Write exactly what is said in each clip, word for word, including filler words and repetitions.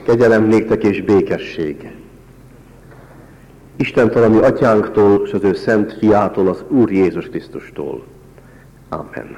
Kegyelem néktek és békesség Istentől, a mi atyánktól, és az ő szent fiától, az Úr Jézus Krisztustól. Amen.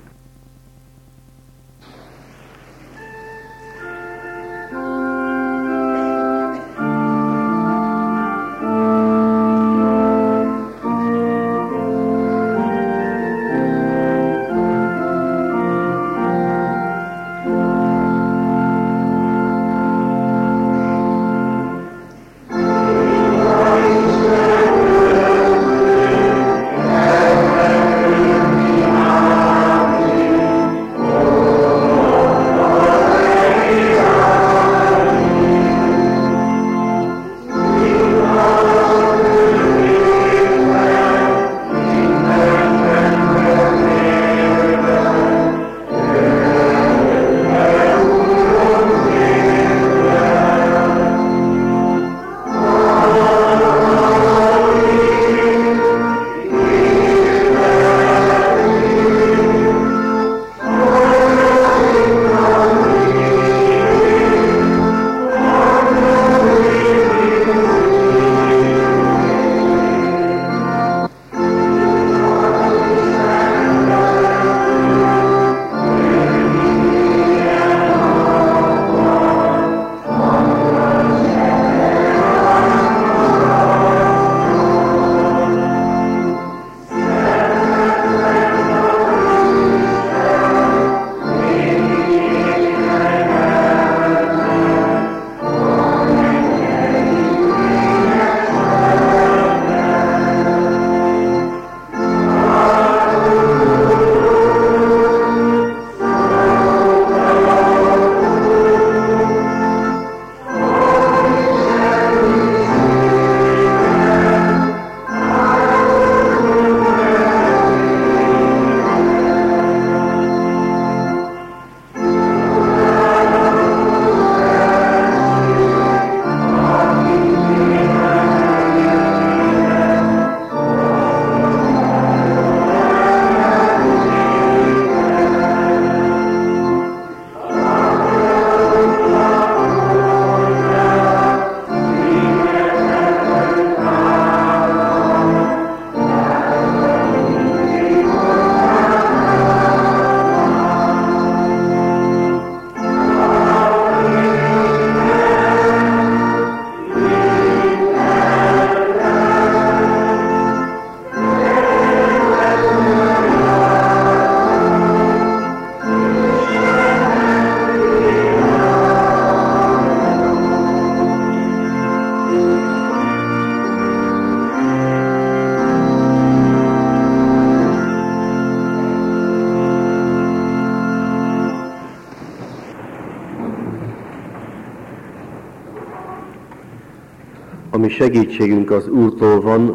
A mi segítségünk az Úrtól van,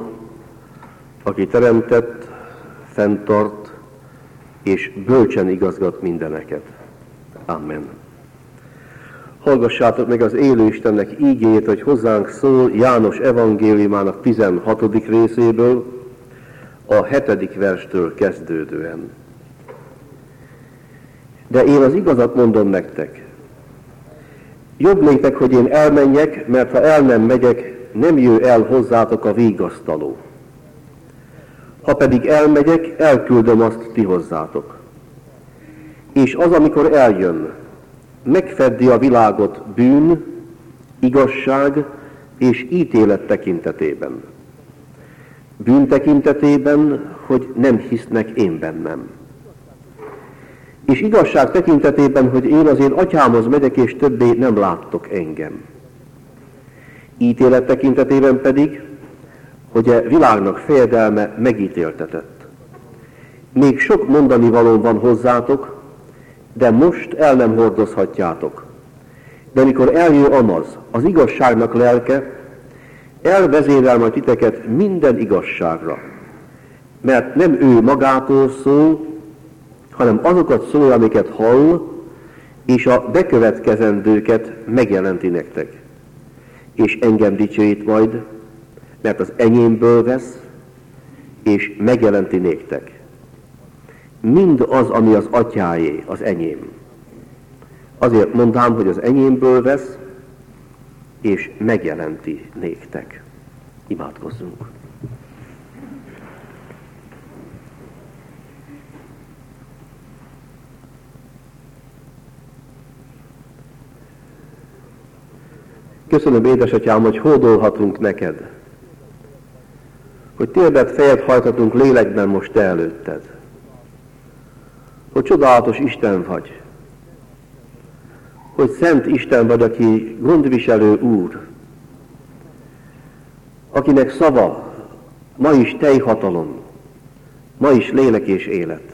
aki teremtett, fenntart és bölcsen igazgat mindeneket. Amen. Hallgassátok meg az élő Istennek ígéjét, hogy hozzánk szól János evangéliumának tizenhatodik részéből, a hetedik verstől kezdődően. De én az igazat mondom nektek. Jobb néktek, hogy én elmenjek, mert ha el nem megyek, nem jő el hozzátok a vigasztaló. Ha pedig elmegyek, elküldöm azt ti hozzátok. És az, amikor eljön, megfeddi a világot bűn, igazság és ítélet tekintetében. Bűn tekintetében, hogy nem hisznek én bennem. És igazság tekintetében, hogy én az én atyámhoz megyek, és többé nem láttok engem. Ítélet tekintetében pedig, hogy a világnak fejedelme megítéltetett. Még sok mondani való van hozzátok, de most el nem hordozhatjátok. De mikor eljön amaz, az igazságnak lelke, elvezérel majd titeket minden igazságra. Mert nem ő magától szól, hanem azokat szól, amiket hall, és a bekövetkezendőket megjelenti nektek. És engem dicsőít majd, mert az enyémből vesz, és megjelenti néktek. Mind az, ami az atyáé, az enyém. Azért mondám, hogy az enyémből vesz, és megjelenti néktek. Imádkozzunk! Köszönöm, édesatyám, hogy hódolhatunk neked, hogy térdet fejet hajthatunk lélekben most te előtted, hogy csodálatos Isten vagy, hogy szent Isten vagy, aki gondviselő Úr, akinek szava ma is teljhatalom, ma is lélek és élet.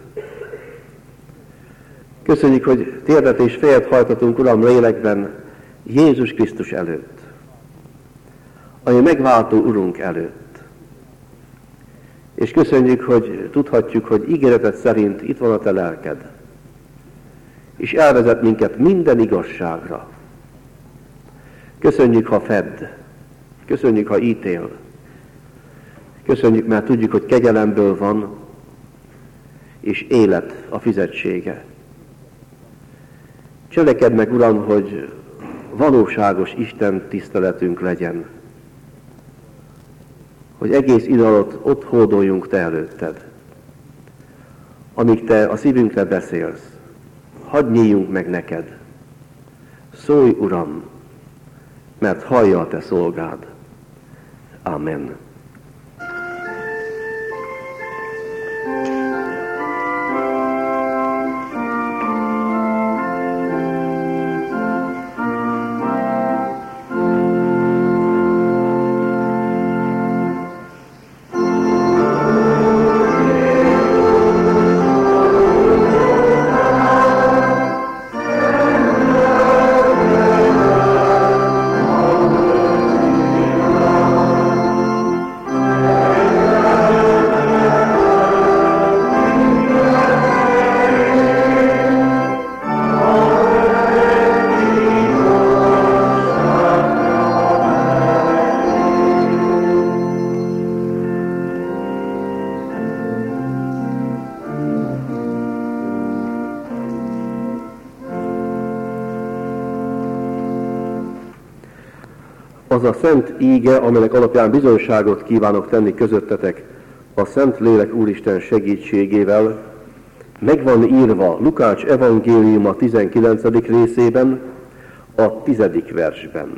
Köszönjük, hogy térdet és fejet hajthatunk, Uram, lélekben Jézus Krisztus előtt, ami megváltó Urunk előtt. És köszönjük, hogy tudhatjuk, hogy ígéreted szerint itt van a te lelked, és elvezet minket minden igazságra. Köszönjük, ha fedd, köszönjük, ha ítél, köszönjük, mert tudjuk, hogy kegyelemből van, és élet a fizetsége. Cselekedj meg, Uram, hogy valóságos Isten tiszteletünk legyen, hogy egész idő alatt ott hódoljunk te előtted, amíg te a szívünkre beszélsz. Hadd nyíljunk meg neked. Szólj, Uram, mert hallja a te szolgád. Amen. Az a szent íge, amelynek alapján bizonyságot kívánok tenni közöttetek a Szent Lélek Úristen segítségével, meg van írva Lukács evangéliuma tizenkilencedik részében, a tizedik versben.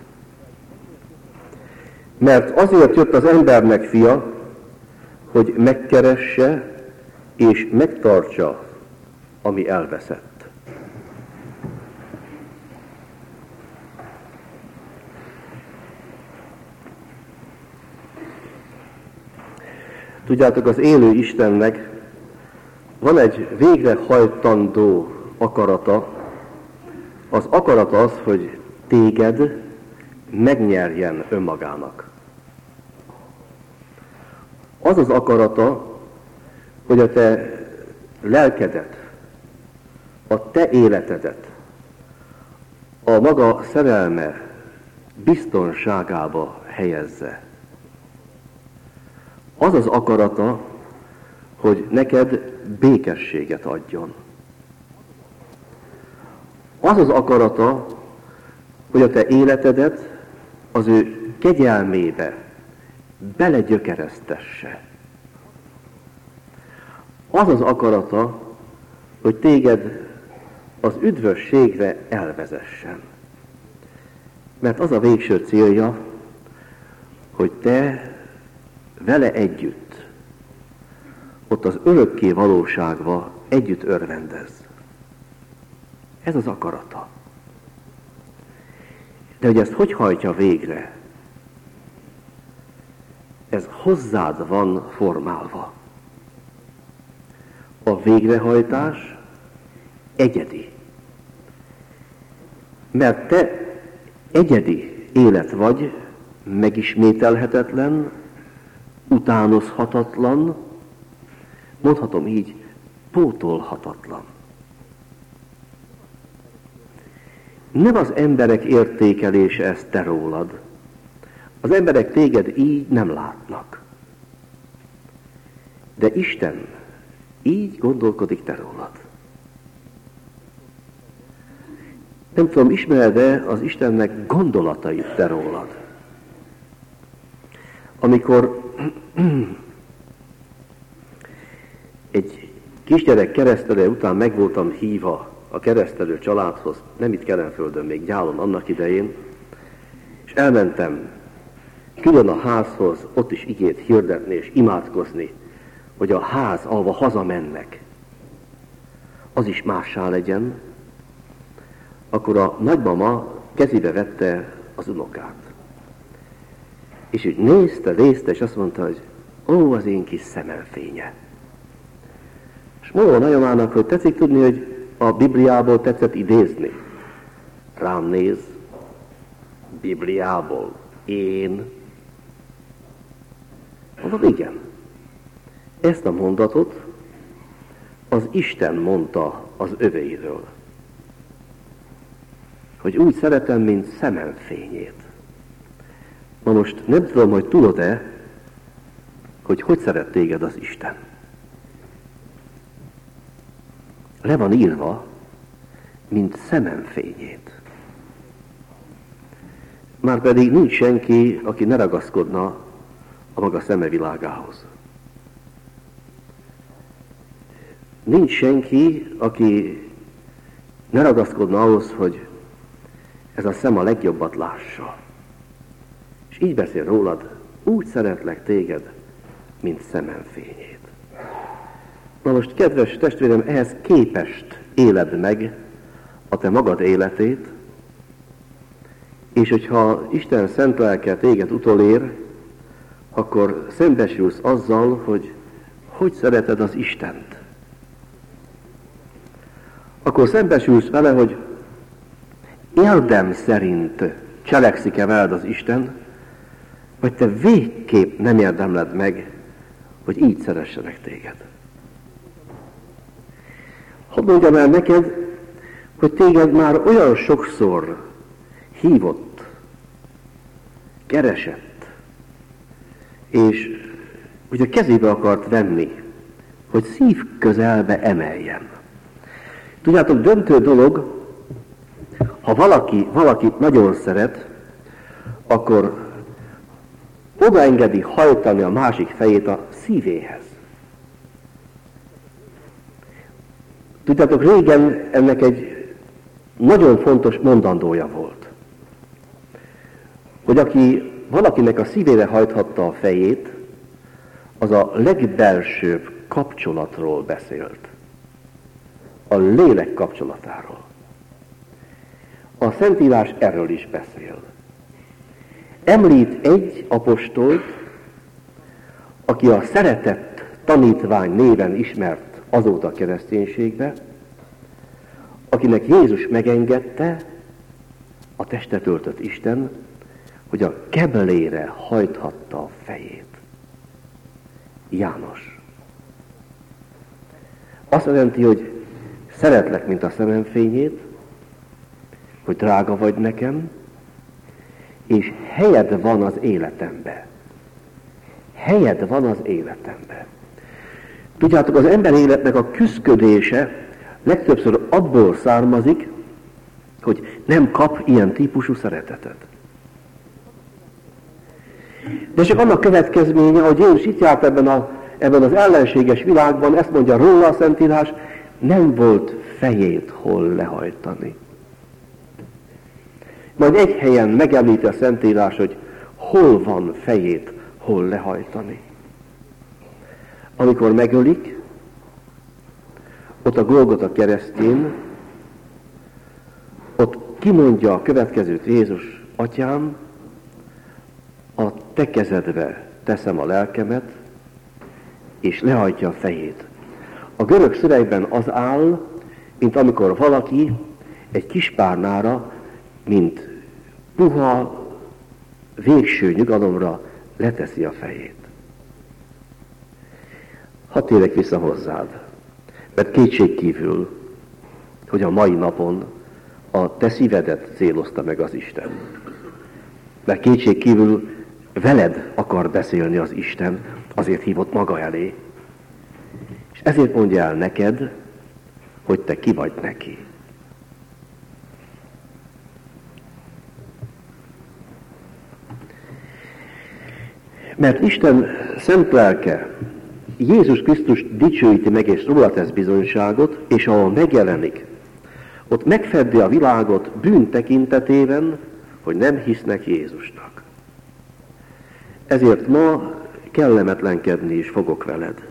Mert azért jött az embernek fia, hogy megkeresse és megtartsa, ami elveszett. Tudjátok, az élő Istennek van egy végrehajtandó akarata. Az akarata az, hogy téged megnyerjen önmagának. Az az akarata, hogy a te lelkedet, a te életedet a maga szerelme biztonságába helyezze. Az az akarata, hogy neked békességet adjon. Az az akarata, hogy a te életedet az ő kegyelmébe belegyökeresztesse. Az az akarata, hogy téged az üdvösségre elvezessen. Mert az a végső célja, hogy te vele együtt, ott az örökké valóságba együtt örvendezz. Ez az akarata. De hogy ezt hogy hajtja végre? Ez hozzád van formálva. A végrehajtás egyedi. Mert te egyedi élet vagy, megismételhetetlen, utánozhatatlan, mondhatom így, pótolhatatlan. Nem az emberek értékelése ez te rólad. Az emberek téged így nem látnak. De Isten így gondolkodik te rólad. Nem tudom, ismered-e az Istennek gondolatait te rólad? Amikor egy kisgyerek keresztelő után meg voltam hívva a keresztelő családhoz, nem itt Kelenföldön, még Gyálon annak idején, és elmentem külön a házhoz, ott is igét hirdetni és imádkozni, hogy a ház, ahova hazamennek, az is mássá legyen, akkor a nagymama kezébe vette az unokát. És úgy nézte, nézte, és azt mondta, hogy ó, az én kis szememfénye. És mondom a nagymamának, hogy tetszik tudni, hogy a Bibliából tetszett idézni. Rám néz, Bibliából, én. Mondom, igen. Ezt a mondatot az Isten mondta az öveiről. Hogy úgy szeretem, mint szemem fényét. Na most nem tudom, hogy tudod-e, hogy hogy szeret téged az Isten. Le van írva, mint szemem fényét. Márpedig nincs senki, aki ne ragaszkodna a maga szeme világához. Nincs senki, aki ne ragaszkodna ahhoz, hogy ez a szem a legjobbat lássa. És így beszél rólad, úgy szeretlek téged, mint szemem fényét. Na most, kedves testvérem, ehhez képest éled meg a te magad életét, és hogyha Isten szent lelke téged utolér, akkor szembesülsz azzal, hogy hogy szereted az Istent. Akkor szembesülsz vele, hogy érdem szerint cselekszik-e veled az Isten, vagy te végképp nem érdemled meg, hogy így szeressenek téged. Hadd mondjam el neked, hogy téged már olyan sokszor hívott, keresett, és hogy a kezébe akart venni, hogy szív közelbe emeljen. Tudjátok, döntő dolog, ha valaki valakit nagyon szeret, akkor odaengedi hajtani a másik fejét a szívéhez. Tudjátok, régen ennek egy nagyon fontos mondandója volt, hogy aki valakinek a szívére hajthatta a fejét, az a legbelsőbb kapcsolatról beszélt. A lélek kapcsolatáról. A Szentírás erről is beszél. Említ egy apostolt, aki a szeretett tanítvány néven ismert azóta a kereszténységbe, akinek Jézus megengedte, a testet öltött Isten, hogy a keblére hajthatta a fejét. János. Azt jelenti, hogy szeretlek, mint a szemem fényét, hogy drága vagy nekem, és helyed van az életembe. Helyed van az életembe. Tudjátok, az ember életnek a küszködése legtöbbször abból származik, hogy nem kap ilyen típusú szeretetet. De csak annak következménye, hogy Jézus itt járt ebben, a, ebben az ellenséges világban, ezt mondja róla a Szentírás, nem volt fejét hol lehajtani. Majd egy helyen megemlíti a Szentírás, hogy hol van fejét hol lehajtani. Amikor megölik, ott a Golgota keresztjén, ott kimondja a következőt Jézus: Atyám, a te kezedbe teszem a lelkemet, és lehajtja a fejét. A görög szövegben az áll, mint amikor valaki egy kispárnára, mint puha, végső nyugalomra leteszi a fejét. Hadd térek vissza hozzád, mert kétségkívül, hogy a mai napon a te szívedet célozta meg az Isten. Mert kétségkívül veled akar beszélni az Isten, azért hívott maga elé. És ezért mondja el neked, hogy te ki vagy neki. Mert Isten szent lelke Jézus Krisztus dicsőíti meg, és róla tesz bizonyságot, és ahol megjelenik, ott megfeddi a világot bűn tekintetében, hogy nem hisznek Jézusnak. Ezért ma kellemetlenkedni is fogok veled.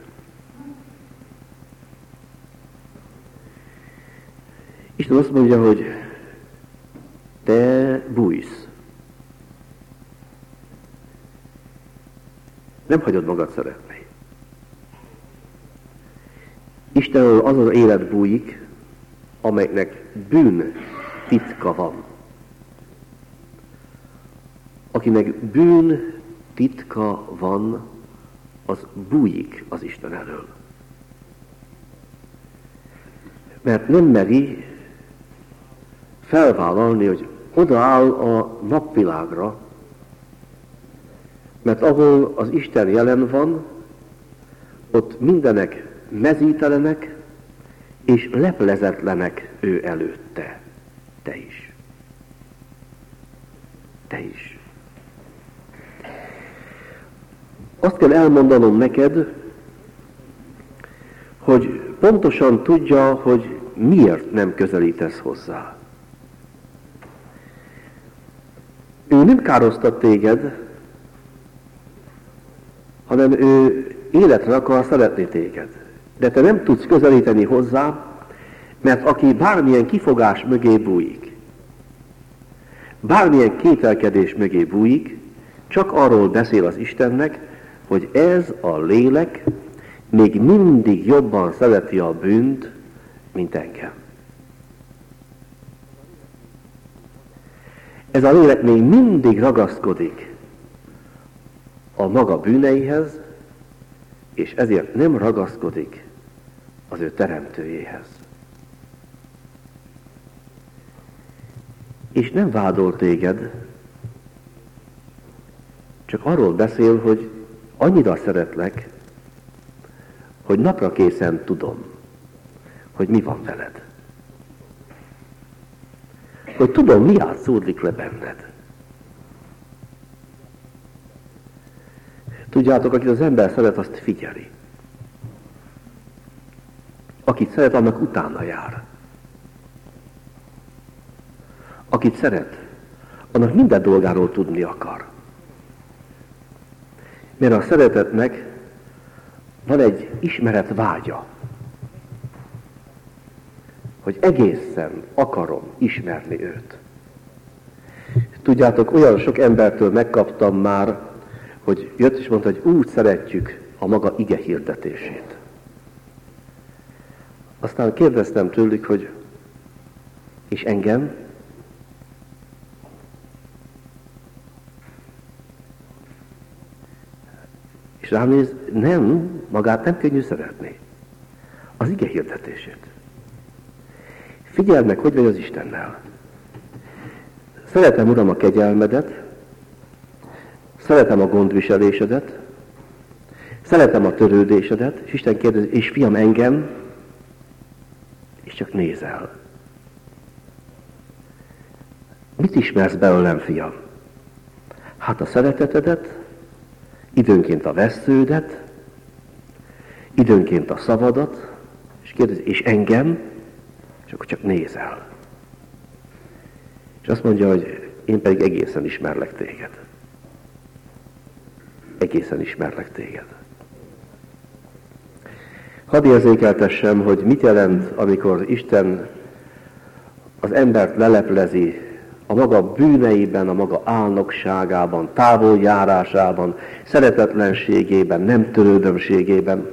Isten azt mondja, hogy te bújsz. Nem hagyod magad szeretni. Istenről az az élet bújik, amelynek bűn titka van. Akinek bűn titka van, az bújik az Isten elől. Mert nem meri felvállalni, hogy odaáll a napvilágra, mert ahol az Isten jelen van, ott mindenek mezítelenek és leplezetlenek ő előtte. Te is. Te is. Azt kell elmondanom neked, hogy pontosan tudja, hogy miért nem közelítesz hozzá. Ő nem károztat téged, hanem ő életre akar szeretni téged. De te nem tudsz közelíteni hozzá, mert aki bármilyen kifogás mögé bújik, bármilyen kételkedés mögé bújik, csak arról beszél az Istennek, hogy ez a lélek még mindig jobban szereti a bűnt, mint engem. Ez a lélek még mindig ragaszkodik a maga bűneihez, és ezért nem ragaszkodik az ő teremtőjéhez. És nem vádol téged, csak arról beszél, hogy annyira szeretlek, hogy napra készen tudom, hogy mi van veled. Hogy tudom, mi átszódlik le benned. Tudjátok, akit az ember szeret, azt figyeli. Akit szeret, annak utána jár. Akit szeret, annak minden dolgáról tudni akar. Mert a szeretetnek van egy ismeret vágya, hogy egészen akarom ismerni őt. Tudjátok, olyan sok embertől megkaptam már, hogy jött és mondta, hogy úgy szeretjük a maga ige hirdetését. Aztán kérdeztem tőlük, hogy és engem? És rám néz, nem, magát nem könnyű szeretni. Az ige hirdetését. Figyeld meg, hogy vagy az Istennel. Szeretem, Uram, a kegyelmedet, szeretem a gondviselésedet, szeretem a törődésedet, és Isten kérdezi, és fiam, engem, és csak nézel. Mit ismersz belőlem, fiam? Hát a szeretetedet, időnként a vessződet, időnként a szavadat, és kérdezi, és engem, és akkor csak nézel. És azt mondja, hogy én pedig egészen ismerlek téged. Egészen ismerlek téged. Hadd érzékeltessem, hogy mit jelent, amikor Isten az embert leleplezi a maga bűneiben, a maga álnokságában, távoljárásában, szeretetlenségében, nem törődömségében.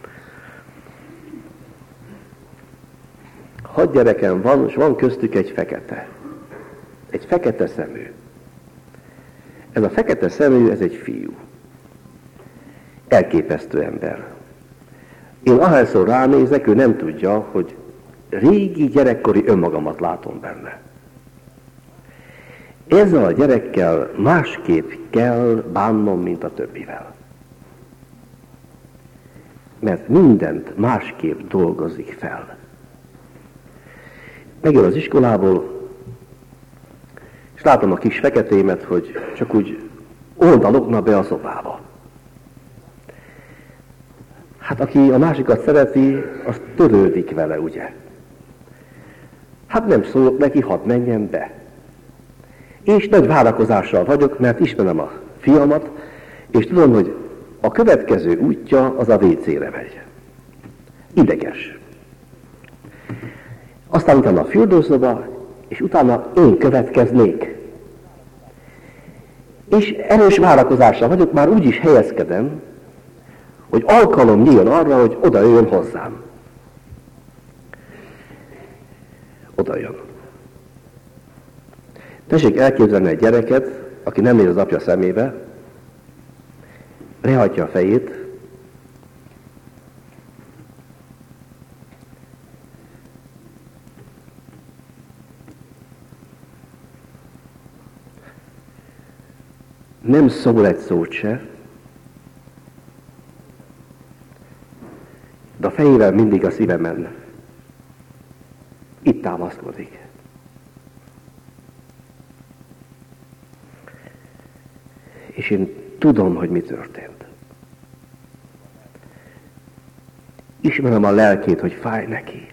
Hat gyerekem van, és van köztük egy fekete. Egy fekete szemű. Ez a fekete szemű, ez egy fiú. Elképesztő ember. Én ahányszor ránézek, ő nem tudja, hogy régi gyerekkori önmagamat látom benne. Ezzel a gyerekkel másképp kell bánnom, mint a többivel. Mert mindent másképp dolgozik fel. Megjön az iskolából, és látom a kis feketémet, hogy csak úgy oldalogna be a szobába. Hát aki a másikat szereti, az törődik vele, ugye? Hát nem szólok neki, hadd menjen be. És nagy várakozással vagyok, mert ismerem a fiamat, és tudom, hogy a következő útja az a vécére megy. Ideges. Aztán utána a fürdőszoba, és utána én következnék. És erős várakozással vagyok, már úgy is helyezkedem, hogy alkalom nyíljon arra, hogy oda jöjjön hozzám. Oda jön. Tessék elképzelni egy gyereket, aki nem néz az apja szemébe, lehajtja a fejét, nem szól egy szót se, de a fejével mindig a szívemen itt támaszkodik. És én tudom, hogy mi történt. Ismerem a lelkét, hogy fáj neki.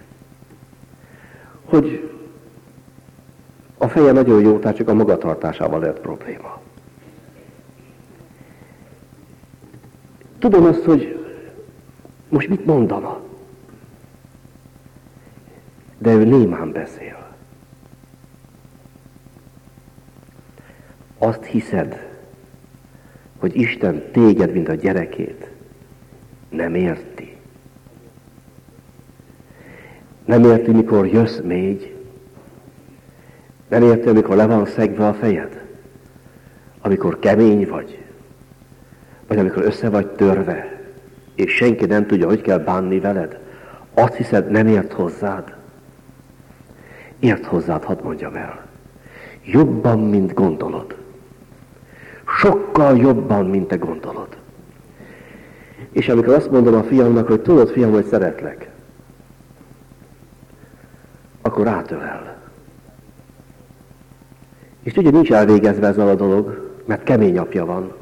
Hogy a feje nagyon jó, tehát csak a magatartásával lehet probléma. Tudom azt, hogy most mit mondana. De ő némán beszél. Azt hiszed, hogy Isten téged, mint a gyerekét, nem érti. Nem érti, mikor jössz még. Nem érti, amikor le van szegve a fejed. Amikor kemény vagy. Vagy amikor össze vagy törve, és senki nem tudja, hogy kell bánni veled. Azt hiszed, nem ért hozzád. Ért hozzád, hadd mondjam el. Jobban, mint gondolod. Sokkal jobban, mint te gondolod. És amikor azt mondom a fiamnak, hogy tudod, fiam, hogy szeretlek, akkor átölel. És tudja, nincs elvégezve ezzel a dolog, mert kemény apja van.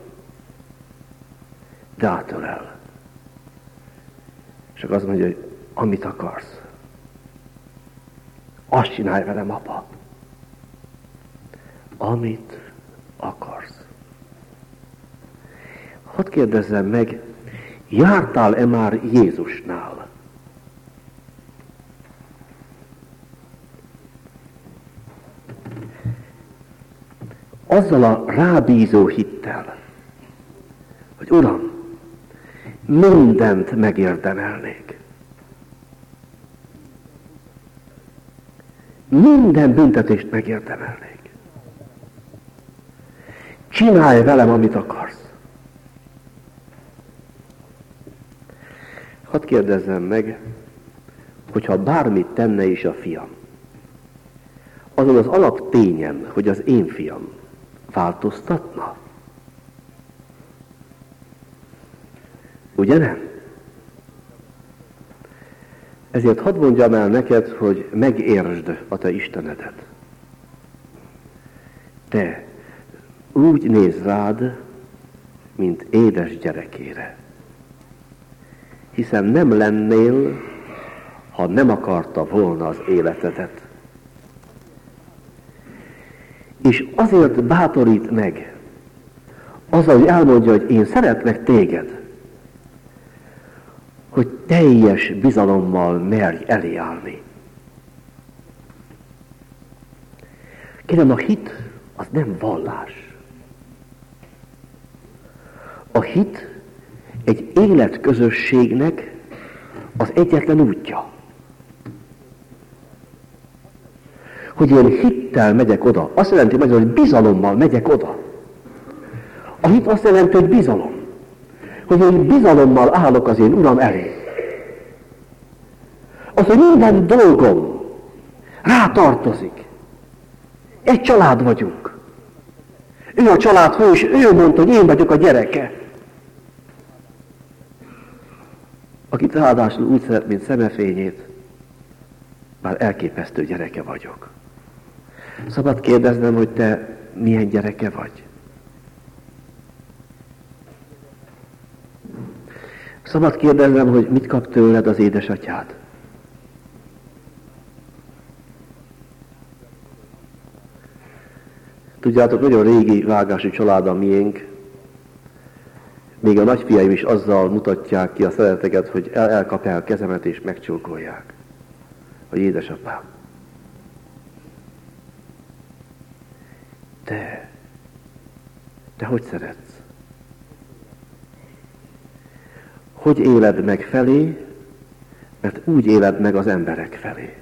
De átölel. És akkor azt mondja, hogy amit akarsz, azt csinálj velem, apa. Amit akarsz. Hadd kérdezzem meg, jártál-e már Jézusnál? Azzal a rábízó hittel, hogy Uram, mindent megérdemelnék. Minden büntetést megérdemelnék. Csinálj velem, amit akarsz. Hadd kérdezzem meg, hogyha bármit tenne is a fiam, azon az alaptényen, hogy az én fiam, változtatna? Ugye nem? Ezért hadd mondjam el neked, hogy megértsd a te Istenedet. Te úgy nézz rád, mint édes gyerekére. Hiszen nem lennél, ha nem akarta volna az életedet. És azért bátorít meg, azzal, hogy elmondja, hogy én szeretlek téged, hogy teljes bizalommal merj elé állni. Kérem, a hit az nem vallás. A hit egy életközösségnek az egyetlen útja. Hogy én hittel megyek oda, azt jelenti, hogy bizalommal megyek oda. A hit azt jelenti, hogy bizalom. Hogy én bizalommal állok az én Uram elé. Az, hogy minden dolgom rá tartozik. Egy család vagyunk. Ő a család fő, és ő mondta, hogy én vagyok a gyereke. Akit ráadásul úgy szeret, mint szemefényét, már elképesztő gyereke vagyok. Szabad kérdeznem, hogy te milyen gyereke vagy? Szabad kérdezem, hogy mit kap tőled az édesatyád? Tudjátok, nagyon régi vágási család a miénk. Még a nagyfiaim is azzal mutatják ki a szereteteket, hogy el, elkapják a kezemet és megcsókolják. Hogy édesapám. Te, te hogy szeretsz? Hogy éled meg felé, mert úgy éled meg az emberek felé.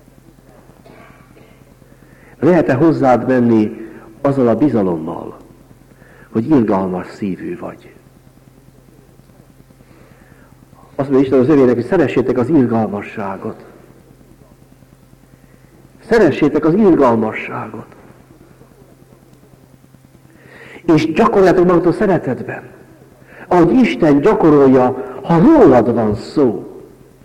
Lehet-e hozzád menni azzal a bizalommal, hogy irgalmas szívű vagy? Azt mondja Isten az övének, hogy szeressétek az irgalmasságot. Szeressétek az irgalmasságot. És gyakoroljátok magatok szeretetben. Ahogy Isten gyakorolja, ha rólad van szó.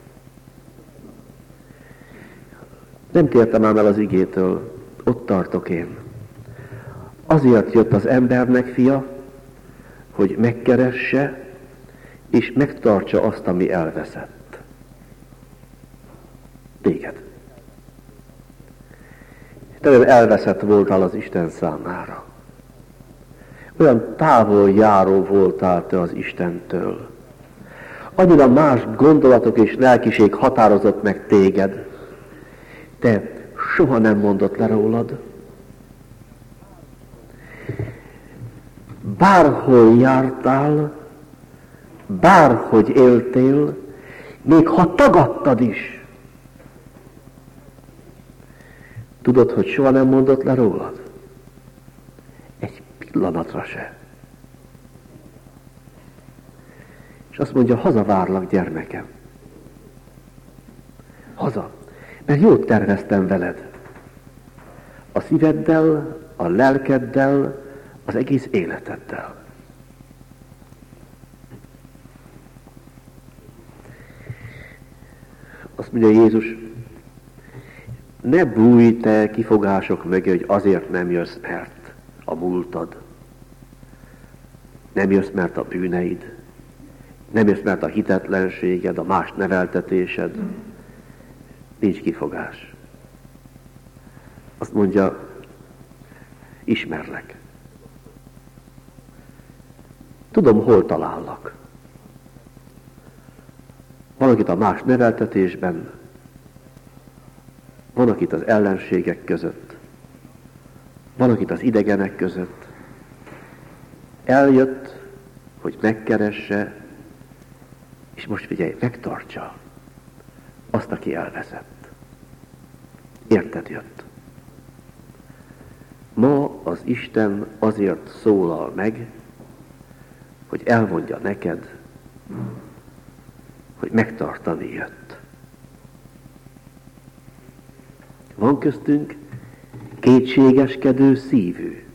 Nem tértem ám el az igétől, ott tartok én. Azért jött az embernek fia, hogy megkeresse, és megtartsa azt, ami elveszett. Téged. Te elveszett voltál az Isten számára. Olyan távol járó voltál te az Istentől. Annyira más gondolatok és lelkiség határozott meg téged. Te soha nem mondott le rólad. Bárhol jártál, bárhogy éltél, még ha tagadtad is. Tudod, hogy soha nem mondott le rólad? Egy pillanatra se. És azt mondja, hazavárlak, gyermekem. Haza. Mert jót terveztem veled. A szíveddel, a lelkeddel, az egész életeddel. Azt mondja Jézus, ne bújj te kifogások mögé, hogy azért nem jössz, mert a múltad. Nem jössz, mert a bűneid. Nem jössz, mert a hitetlenséged, a más neveltetésed. Nincs kifogás. Azt mondja, ismerlek. Tudom, hol talállak. Van, akit a más neveltetésben, van, akit az ellenségek között, van, akit az idegenek között. Eljött, hogy megkeresse, és most figyelj, megtartsa azt, aki elveszett. Érted jött. Ma az Isten azért szólal meg, hogy elmondja neked, hogy megtartani jött. Van köztünk kétségeskedő szívű.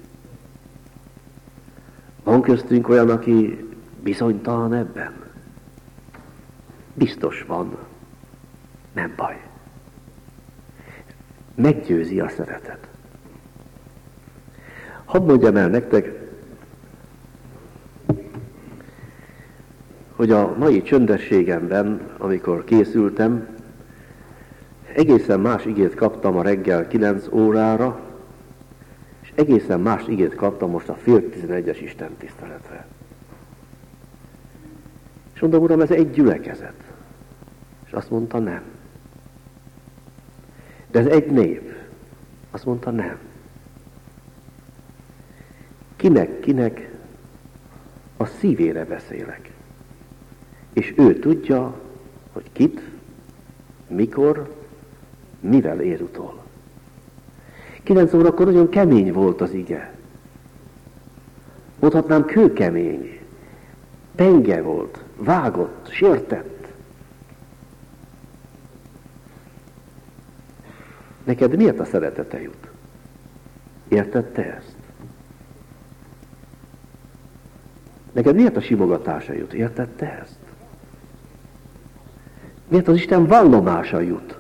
Van köztünk olyan, aki bizonytalan ebben. Biztos van. Nem baj. Meggyőzi a szeretet. Hadd mondjam el nektek, hogy a mai csöndességemben, amikor készültem, egészen más igét kaptam a reggel kilenc órára, és egészen más igét kaptam most a fél tizenegyes Isten tiszteletre. És mondom, Uram, ez egy gyülekezet. És azt mondta, nem. De ez egy nép. Azt mondta, nem. Kinek-kinek a szívére beszélek. És ő tudja, hogy kit, mikor, mivel ér utol. Kilenc órakor nagyon kemény volt az ige. Mondhatnám, kőkemény. Penge volt, vágott, sértett. Neked miért a szeretete jut? Érted te ezt? Neked miért a simogatása jut? Érted te ezt? Miért az Isten vallomása jut?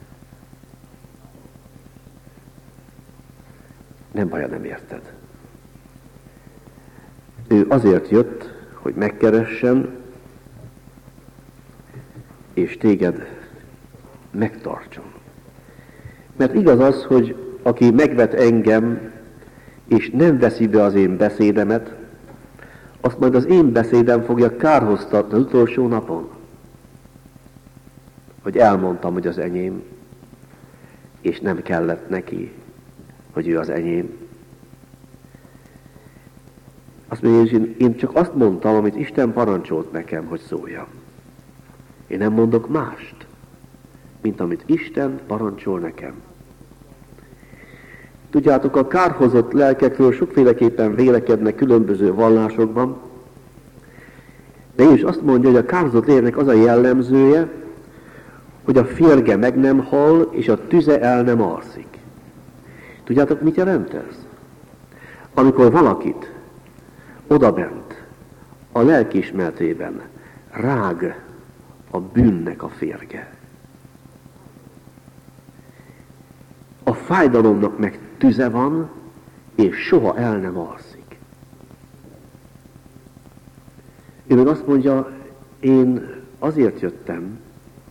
Nem baj, nem érted. Ő azért jött, hogy megkeressen, és téged megtartson. Mert igaz az, hogy aki megvet engem, és nem veszi be az én beszédemet, azt majd az én beszédem fogja kárhoztatni az utolsó napon. Hogy elmondtam, hogy az enyém, és nem kellett neki, hogy ő az enyém. Azt mondja, én, én csak azt mondtam, amit Isten parancsolt nekem, hogy szóljam. Én nem mondok mást, mint amit Isten parancsol nekem. Tudjátok, a kárhozott lelkekről sokféleképpen vélekednek különböző vallásokban, de én is azt mondja, hogy a kárhozott léleknek az a jellemzője, hogy a férge meg nem hal, és a tüze el nem alszik. Tudjátok, mit jelent ez? Amikor valakit odabent a lelkiismeretében rág a bűnnek a férge. A fájdalomnak meg tüze van, és soha el nem alszik. Ő meg azt mondja, én azért jöttem,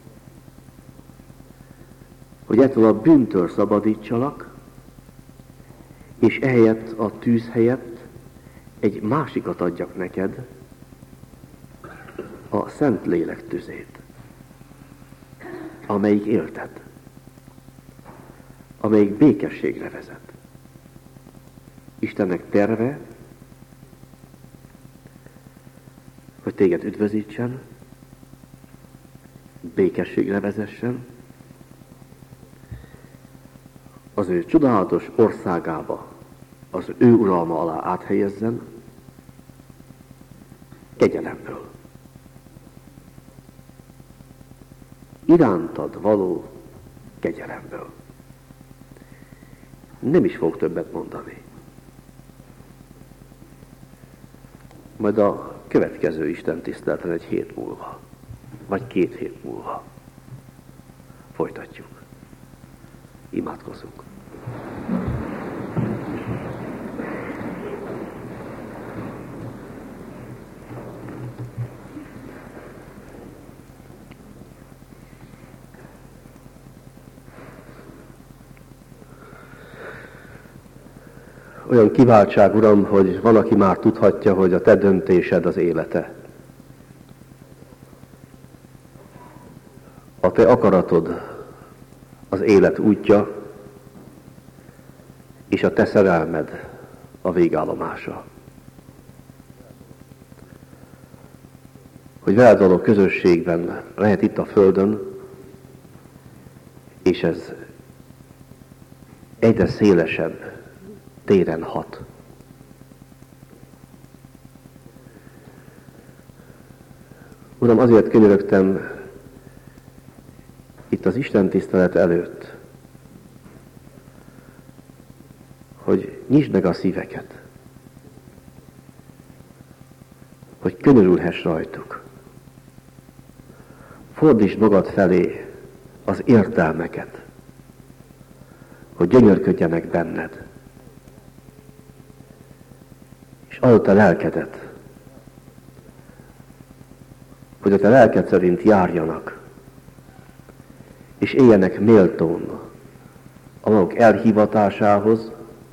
hogy ettől a bűntől szabadítsalak, és ehelyett, a tűz helyett egy másikat adjak neked, a Szent Lélek tüzét, amelyik éltet, amelyik békességre vezet. Istennek terve, hogy téged üdvözítsen, békességre vezessen, az ő csodálatos országába, az ő uralma alá áthelyezzen, kegyelemből. Irántad való kegyelemből. Nem is fog többet mondani. Majd a következő Isten tiszteleten egy hét múlva, vagy két hét múlva folytatjuk. Imádkozzunk. Olyan kiváltság, Uram, hogy van, aki már tudhatja, hogy a Te döntésed az élete. A Te akaratod az élet útja, és a Te szerelmed a végállomása. Hogy veled való közösségben lehet itt a Földön, és ez egyre szélesebb téren hat. Uram, azért könyörögtem itt az Isten tisztelet előtt, hogy nyisd meg a szíveket, hogy könyörülhess rajtuk. Fordítsd magad felé az értelmeket, hogy gyönyörködjenek benned. És add a lelkedet, hogy a te lelked szerint járjanak, és éljenek méltón a maguk elhivatásához.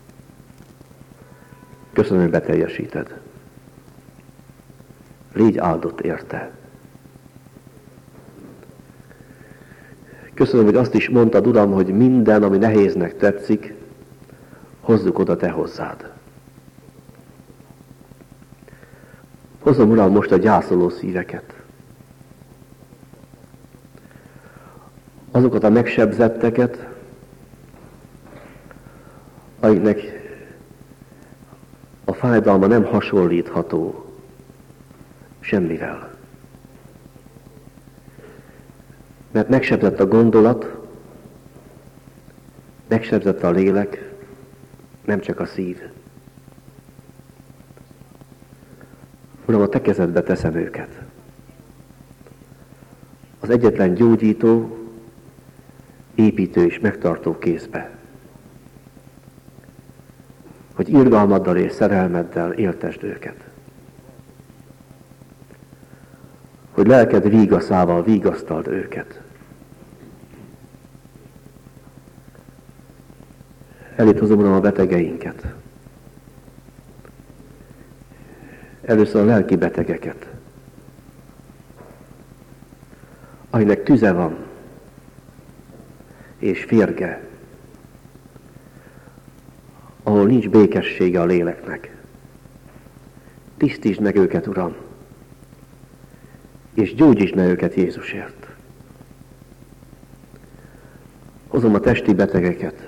Köszönöm, hogy beteljesíted. Légy áldott érte. Köszönöm, hogy azt is mondtad, Uram, hogy minden, ami nehéznek tetszik, hozzuk oda te hozzád. Hozom, Uram, most a gyászoló szíveket. Azokat a megsebzetteket, akiknek a fájdalma nem hasonlítható semmivel. Mert megsebzett a gondolat, megsebzett a lélek, nem csak a szív. Uram, a te kezedbe teszem őket. Az egyetlen gyógyító, építő és megtartó kézbe. Hogy irgalmaddal és szerelmeddel éltesd őket. Hogy hogy lelked vígaszával vigasztald őket. Elét hozom, Uram, a betegeinket. Először a lelki betegeket, akinek tüze van, és férge, ahol nincs békessége a léleknek. Tisztítsd meg őket, Uram, és gyógyítsd meg őket Jézusért. Hozom a testi betegeket.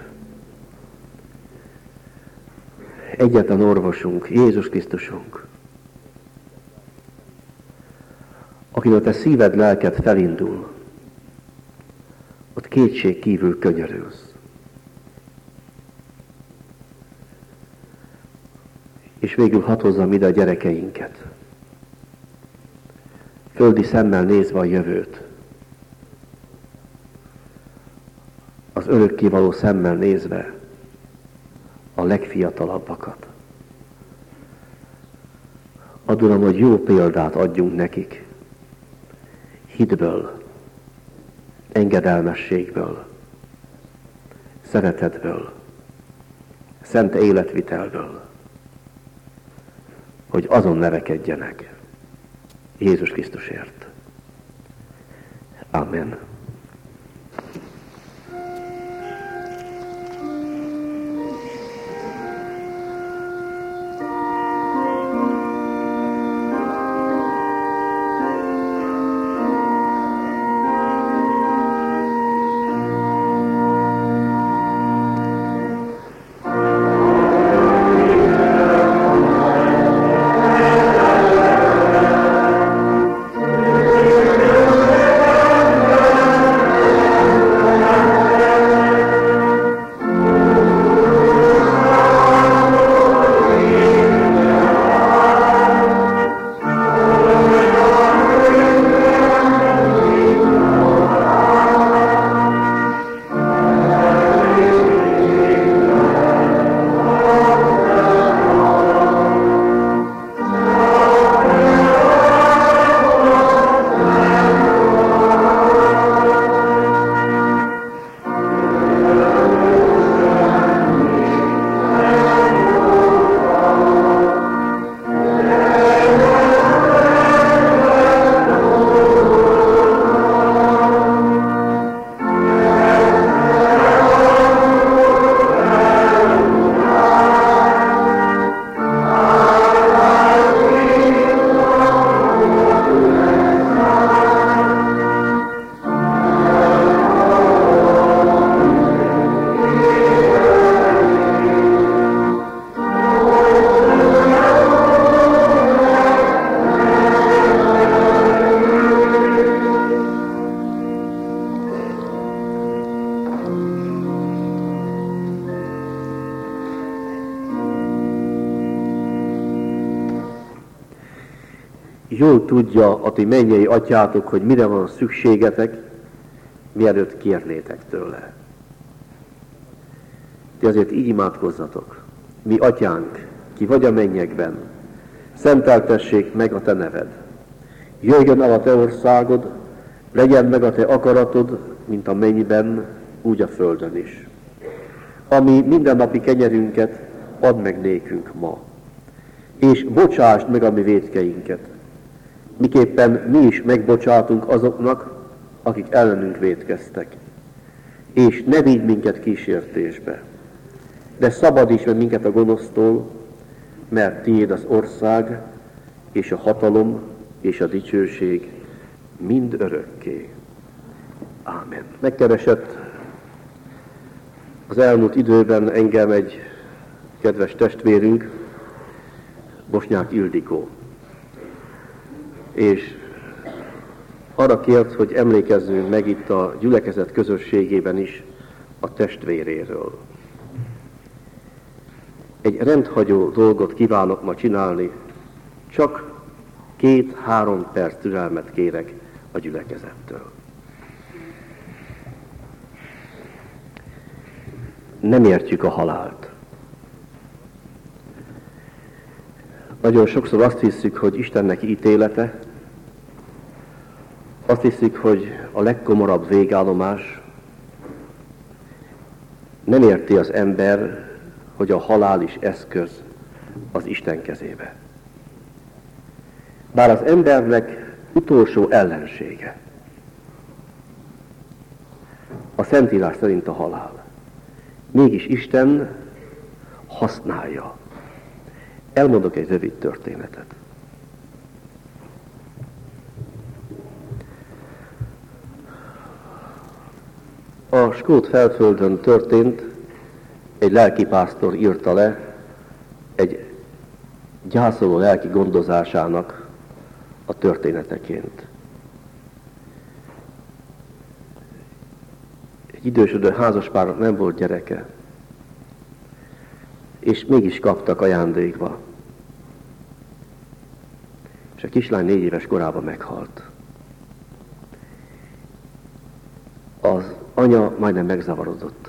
Egyetlen orvosunk, Jézus Krisztusunk, akinek te szíved, lelked felindul, ott kétség kívül könyörülsz. És végül hadd hozzam ide a gyerekeinket. Földi szemmel nézve a jövőt. Az örökkévaló szemmel nézve a legfiatalabbakat. Add, Uram, hogy jó példát adjunk nekik. Hitből, engedelmességből, szeretetből, szent életvitelből, hogy azon nevekedjenek Jézus Krisztusért. Amen. Jól tudja a ti mennyei atyátok, hogy mire van szükségetek, mielőtt kérnétek tőle. Ti azért így imádkozzatok. Mi atyánk, ki vagy a mennyekben, szenteltessék meg a te neved. Jöjjön el a te országod, legyen meg a te akaratod, mint a mennyben, úgy a földön is. Ami mindennapi kenyerünket add meg nékünk ma, és bocsásd meg a mi vétkeinket, miképpen mi is megbocsátunk azoknak, akik ellenünk vétkeztek. És ne vigy minket kísértésbe, de szabadíts meg minket a gonosztól, mert tiéd az ország, és a hatalom, és a dicsőség mind örökké. Ámen. Megkeresett az elmúlt időben engem egy kedves testvérünk, Bosnyák Ildikó. És arra kért, hogy emlékezzünk meg itt a gyülekezet közösségében is a testvéréről. Egy rendhagyó dolgot kívánok ma csinálni, csak két-három perc türelmet kérek a gyülekezettől. Nem értjük a halált. Nagyon sokszor azt hiszük, hogy Istennek ítélete, Azt hiszik, hogy a legkomorabb végállomás. Nem érti az ember, hogy a halál is eszköz az Isten kezébe. Bár az embernek utolsó ellensége a Szentírás szerint a halál, mégis Isten használja. Elmondok egy rövid történetet. A skót felföldön történt, egy lelkipásztor írta le egy gyászoló lelki gondozásának a történeteként. Egy idősödő házaspárnak nem volt gyereke, és mégis kaptak ajándékba. És a kislány négy éves korában meghalt. Az anya majdnem megzavarodott.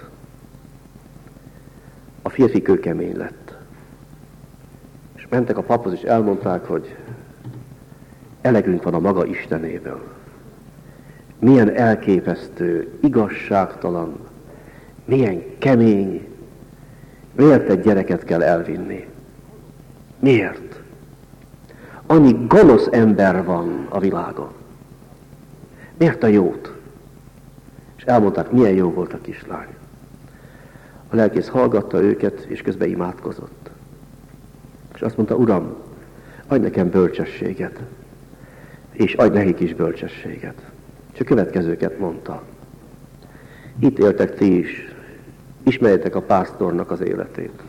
A férfi kőkemény lett. És mentek a paphoz, és elmondták, hogy elegünk van a maga Istenéből. Milyen elképesztő, igazságtalan, milyen kemény, miért egy gyereket kell elvinni? Miért? Annyi gonosz ember van a világon. Miért a jót? És elmondták, milyen jó volt a kislány. A lelkész hallgatta őket, és közben imádkozott. És azt mondta, Uram, adj nekem bölcsességet, és adj nekik is bölcsességet. És a következőket mondta. Itt éltek ti is, ismerjétek a pásztornak az életét.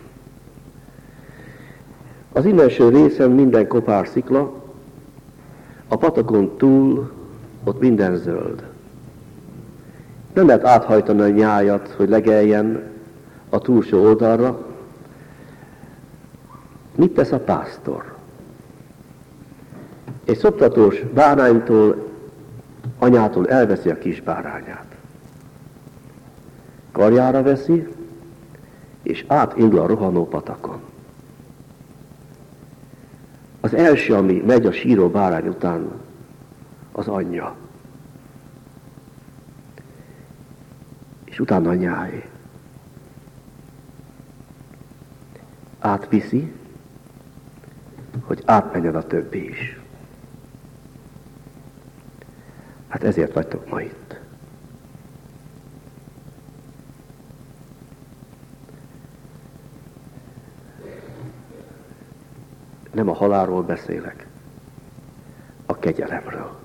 Az innenső részen minden kopár szikla, a patakon túl ott minden zöld. Nem lehet áthajtani a nyájat, hogy legeljen a túlsó oldalra. Mit tesz a pásztor? Egy szoptatós báránytól, anyától elveszi a kis bárányát. Karjára veszi, és átindul a rohanó patakon. Az első, ami megy a síró bárány után, az anyja. És utána a nyáé. Átviszi, hogy átmenjen a többi is. Hát ezért vagytok ma itt. Nem a halálról beszélek, a kegyelemről.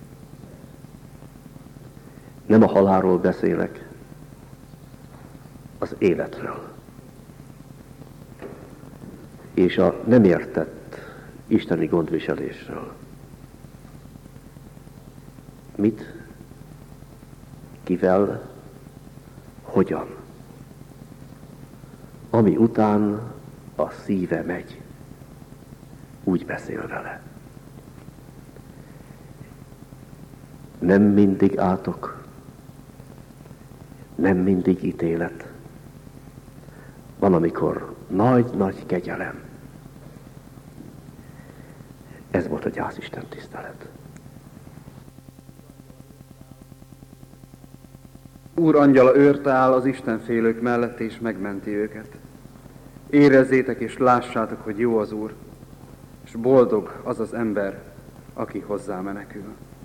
Nem a halálról beszélek, az életről. És a nem értett isteni gondviselésről. Mit? Kivel? Hogyan? Ami után a szíve megy. Úgy beszél vele. Nem mindig átok, nem mindig ítélet. Van, amikor nagy-nagy kegyelem. Ez volt a gyászisten tisztelet. Úr angyala őrte áll az istenfélők mellett, és megmenti őket. Érezzétek és lássátok, hogy jó az Úr, és boldog az az ember, aki hozzá menekül.